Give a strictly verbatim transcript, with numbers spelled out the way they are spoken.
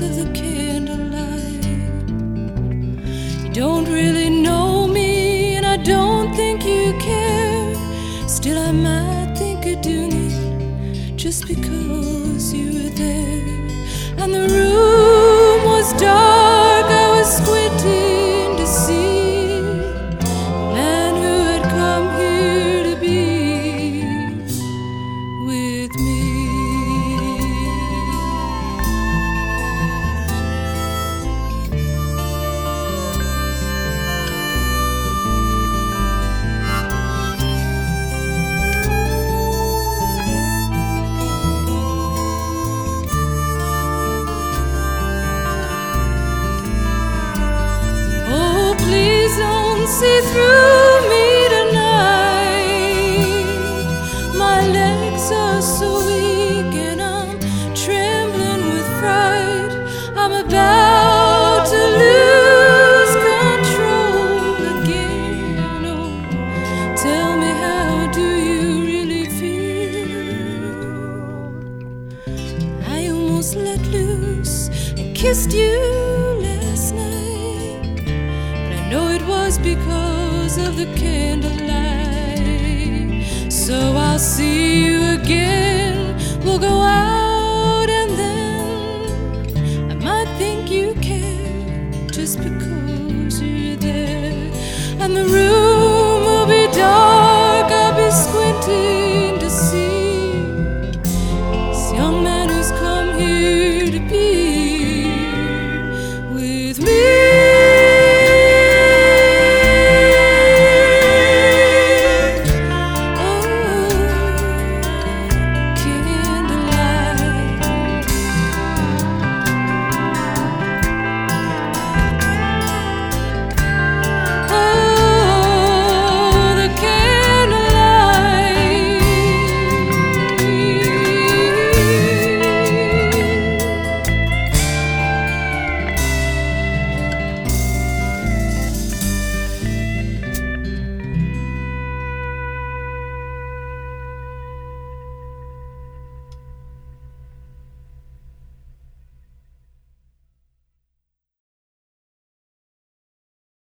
of the candlelight. You don't really know me, and I don't think you care. Still, I might think I do need, just because you were there. And the room was dark, I was squinting to see the man who had come here to be with me. See through me tonight. My legs are so weak and I'm trembling with fright. I'm about to lose control again. Oh, tell me, how do you really feel? I almost let loose and kissed you last night. No, it was because of the candlelight. So I'll see you again. We'll go out and then I might think you care, just because you're there. And the room